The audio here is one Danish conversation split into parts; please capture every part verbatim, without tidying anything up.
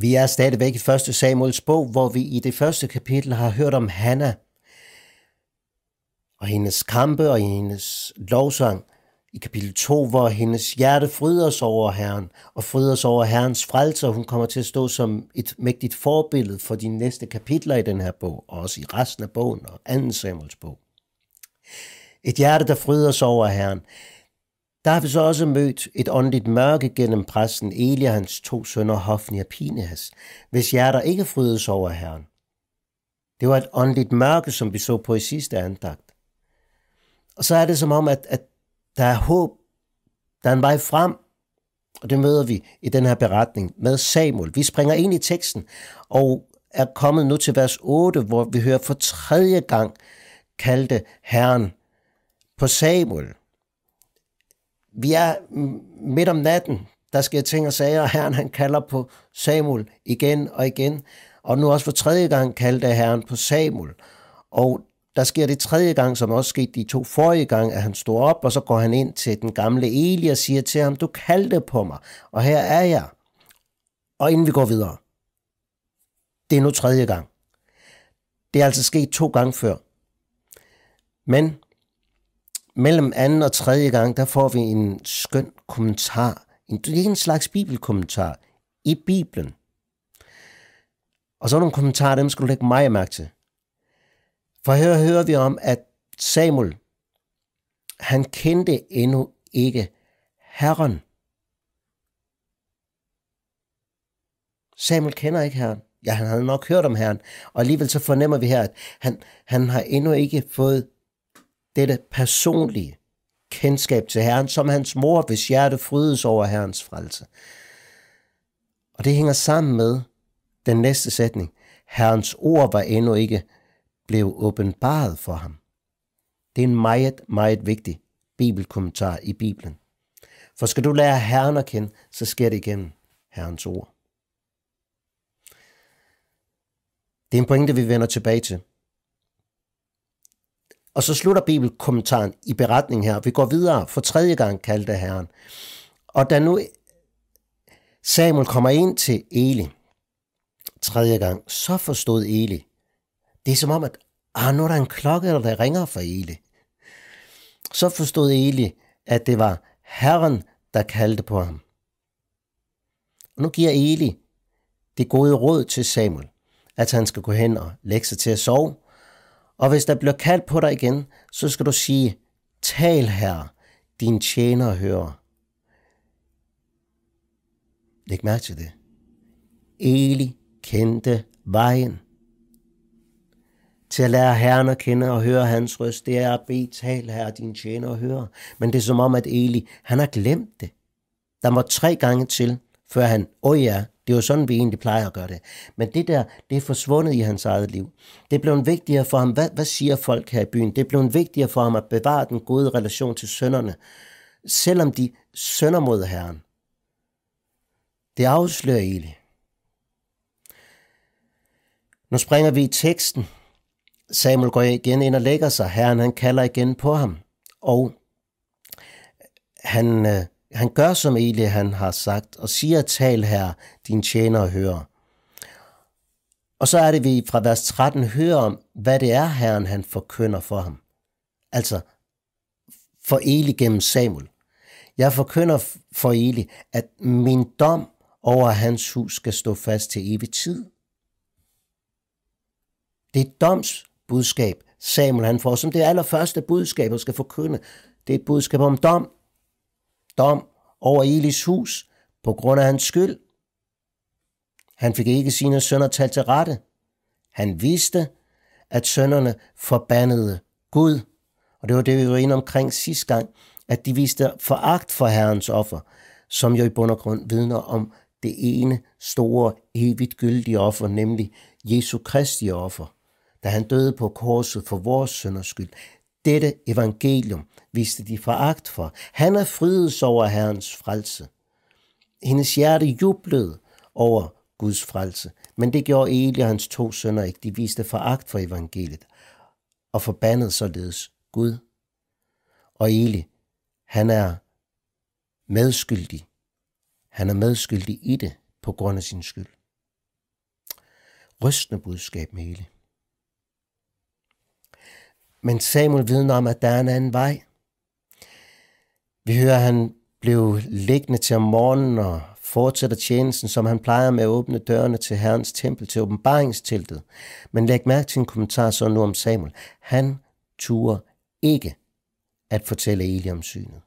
Vi er stadigvæk i første Samuels bog, hvor vi i det første kapitel har hørt om Hanna og hendes kampe og hendes lovsang. I kapitel to, hvor hendes hjerte fryder sig over Herren og fryder sig over Herrens frelse, og hun kommer til at stå som et mægtigt forbillede for de næste kapitler i den her bog, og også i resten af bogen og anden Samuels bog. Et hjerte, der fryder sig over Herren. Der har vi så også mødt et åndeligt mørke gennem præsten Eli og hans to sønner Hofni og Pinehas, hvis hjerter ikke frydede sig over Herren. Det var et åndeligt mørke, som vi så på i sidste andagt. Og så er det som om, at, at der er håb, der er en vej frem, og det møder vi i den her beretning med Samuel. Vi springer ind i teksten og er kommet nu til vers otte, hvor vi hører for tredje gang kaldte Herren på Samuel. Vi er midt om natten, der sker ting og sager, og Herren han kalder på Samuel igen og igen, og nu også for tredje gang kaldte Herren på Samuel, og der sker det tredje gang, som også skete de to forrige gang, at han står op, og så går han ind til den gamle Eli og siger til ham, du kaldte på mig, og her er jeg. Og inden vi går videre, det er nu tredje gang. Det er altså sket to gange før. Men mellem anden og tredje gang, der får vi en skøn kommentar, en, en slags bibelkommentar i Bibelen. Og så nogle kommentarer, dem skal du lægge meget mærke til. For her hører vi om, at Samuel, han kendte endnu ikke Herren. Samuel kender ikke Herren. Ja, han havde nok hørt om Herren, og alligevel så fornemmer vi her, at han, han har endnu ikke fået dette personlige kendskab til Herren, som hans mor, hvis hjerte frydes over Herrens frelse. Og det hænger sammen med den næste sætning. Herrens ord var endnu ikke blev åbenbaret for ham. Det er en meget, meget vigtig bibelkommentar i Bibelen. For skal du lære Herren at kende, så sker det igennem Herrens ord. Det er en pointe, vi vender tilbage til. Og så slutter bibelkommentaren i beretningen her. Vi går videre. For tredje gang kaldte Herren. Og da nu Samuel kommer ind til Eli tredje gang, så forstod Eli. Det er som om, at ah, nu er der en klokke, der ringer for Eli. Så forstod Eli, at det var Herren, der kaldte på ham. Og nu giver Eli det gode råd til Samuel, at han skal gå hen og lægge sig til at sove. Og hvis der bliver kaldt på dig igen, så skal du sige, tal Herre, din tjener hører. Læg mærke til det. Eli kendte vejen. Til at lære Herren at kende og høre hans røst, det er at bede, tal Herre, din tjener og høre. Men det er som om, at Eli, han har glemt det. Der må tre gange til, før han, åh oh ja, det er jo sådan, vi egentlig plejer at gøre det. Men det der, det er forsvundet i hans eget liv. Det blev en vigtigere for ham. Hvad, hvad siger folk her i byen? Det blev en vigtigere for ham at bevare den gode relation til sønnerne, selvom de sønder mod Herren. Det afslører Eli. Nu springer vi i teksten. Samuel går igen ind og lægger sig. Herren, han kalder igen på ham. Og han, øh, han gør, som Eli han har sagt, og siger, tal Herre, din tjener hører. Og så er det, vi fra vers tretten hører om, hvad det er, Herren han forkynder for ham. Altså, for Eli gennem Samuel. Jeg forkynder for Eli, at min dom over hans hus skal stå fast til evig tid. Det er et domsbudskab, Samuel han får, som det allerførste budskab, han skal forkynde. Det er et budskab om dom. Dom over Elis hus på grund af hans skyld. Han fik ikke sine sønner talt til rette. Han vidste, at sønnerne forbandede Gud. Og det var det, vi var inde omkring sidste gang, at de viste foragt for Herrens offer, som jo i bund og grund vidner om det ene store, evigt gyldige offer, nemlig Jesu Kristi offer, da han døde på korset for vores synders skyld. Dette evangelium viste de foragt for. Han er frydet over Herrens frelse. Hendes hjerte jublede over Guds frelse, men det gjorde Eli og hans to sønner ikke. De viste foragt for evangeliet og forbandede således Gud. Og Eli, han er medskyldig. Han er medskyldig i det på grund af sin skyld. rystende budskab med Eli. Men Samuel vidner om, at der er en anden vej. Vi hører, at han blev liggende til om morgenen og fortsætter tjenesten, som han plejer med at åbne dørene til Herrens tempel, til åbenbaringsteltet. Men læg mærke til en kommentar så nu om Samuel. Han turde ikke at fortælle Eli om synet.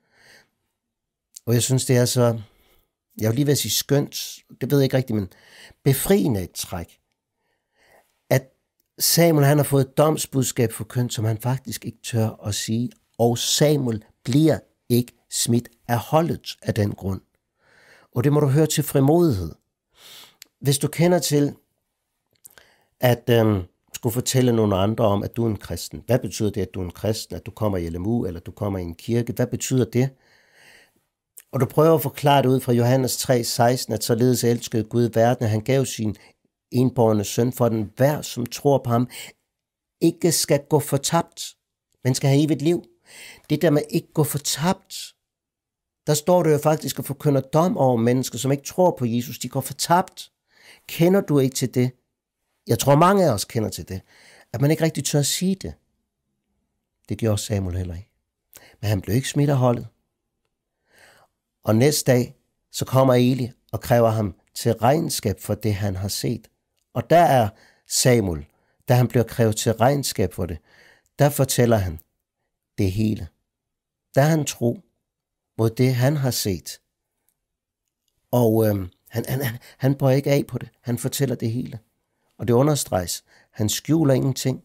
Og jeg synes, det er så, jeg vil lige ved at sige skønt, det ved jeg ikke rigtigt, men befriende et træk, at Samuel han har fået et domsbudskab forkyndt, som han faktisk ikke tør at sige, og Samuel bliver ikke smidt af holdet af den grund. Og det må du høre til frimodighed. Hvis du kender til at øhm, skulle fortælle nogle andre om, at du er en kristen. Hvad betyder det, at du er en kristen? At du kommer i L M U, eller du kommer i en kirke? Hvad betyder det? Og du prøver at forklare det ud fra Johannes tre seksten, at således elskede Gud verden, at han gav sin enbårne søn, for den hver, som tror på ham, ikke skal gå fortabt, men skal have evigt liv. Det der med ikke gå fortabt, der står det jo faktisk og forkynder dom over mennesker, som ikke tror på Jesus. De går fortabt. Kender du ikke til det? Jeg tror, mange af os kender til det. At man ikke rigtig tør at sige det. Det gjorde Samuel heller ikke. Men han blev ikke smidt af holdet. Og næste dag, så kommer Eli og kræver ham til regnskab for det, han har set. Og der er Samuel, da han bliver krævet til regnskab for det, der fortæller han det hele. Der er han tro mod det, han har set. Og øhm, han, han, han, han bøjer ikke af på det. Han fortæller det hele. Og det understreges. Han skjuler ingenting.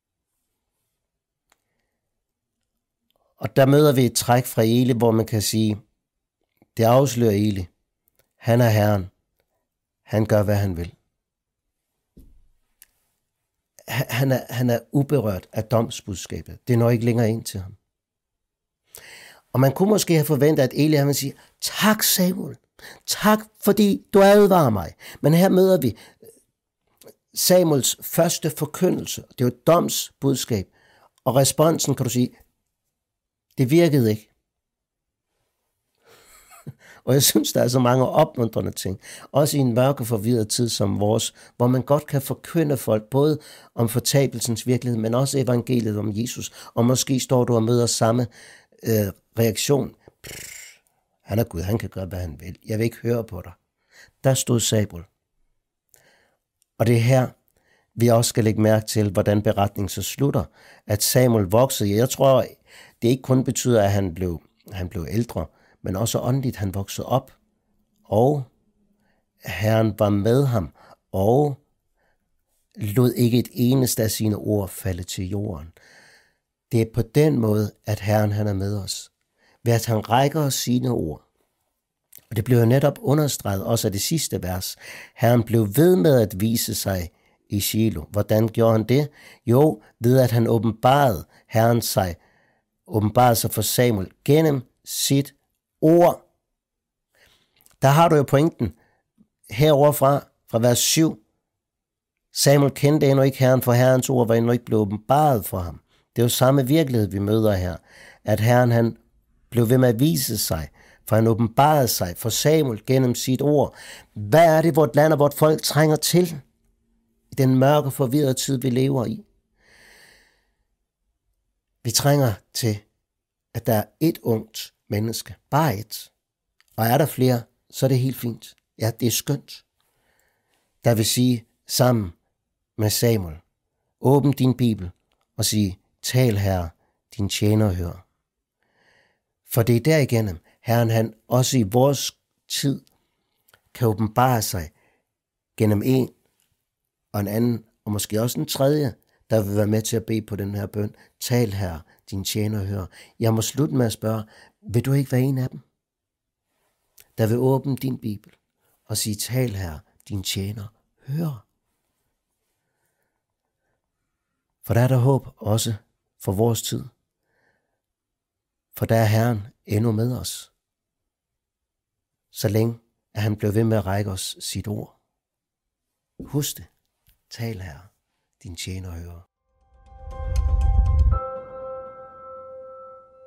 Og der møder vi et træk fra Eli, hvor man kan sige, det afslører Eli. Han er Herren. Han gør, hvad han vil. Han er, han er uberørt af domsbudskabet. Det når ikke længere ind til ham. Og man kunne måske have forventet, at Eli han vil sige, tak Samuel, tak fordi du advarer mig. Men her møder vi Samuels første forkyndelse. Det er jo et domsbudskab. Og responsen kan du sige, det virkede ikke. Og jeg synes, der er så mange opmuntrende ting. Også i en mørk forvirret tid som vores, hvor man godt kan forkynde folk, både om fortabelsens virkelighed, men også evangeliet om Jesus. Og måske står du og møder samme øh, reaktion. Pff, han er Gud, han kan gøre, hvad han vil. Jeg vil ikke høre på dig. Der stod Samuel. Og det er her, vi også skal lægge mærke til, hvordan beretningen så slutter. At Samuel voksede. Jeg tror, det ikke kun betyder, at han blev, han blev ældre, men også åndeligt, han voksede op, og Herren var med ham, og lod ikke et eneste af sine ord falde til jorden. Det er på den måde, at Herren han er med os, ved at han rækker os sine ord. Og det blev jo netop understreget også af det sidste vers. Herren blev ved med at vise sig i Shiloh. Hvordan gjorde han det? Jo, ved at han åbenbarede Herren sig, åbenbarede sig for Samuel gennem sit ord. Der har du jo pointen heroverfra, fra vers syv. Samuel kendte endnu ikke Herren, for Herrens ord var endnu ikke blevet åbenbaret for ham. Det er jo samme virkelighed, vi møder her. At Herren han blev ved med at vise sig, for han åbenbarede sig for Samuel gennem sit ord. Hvad er det, vort land og vort folk trænger til i den mørke forvirrede tid, vi lever i? Vi trænger til, at der er et ungt menneske. Bare et. Og er der flere, så er det helt fint. Ja, det er skønt. Der vil sige sammen med Samuel, åbn din bibel og sige, tal Herre, din tjener hører. For det er derigennem, Herren han også i vores tid kan åbenbare sig gennem en og en anden, og måske også en tredje, der vil være med til at bede på den her bøn. Tal Herre, din tjener hører. Jeg må slutte med at spørge, vil du ikke være en af dem, der vil åbne din bibel og sige, tal Herre, din tjener hører. For der er der håb også for vores tid. For der er Herren endnu med os. Så længe at han blev ved med at række os sit ord. Husk det. Tal Herre, din tjener hører.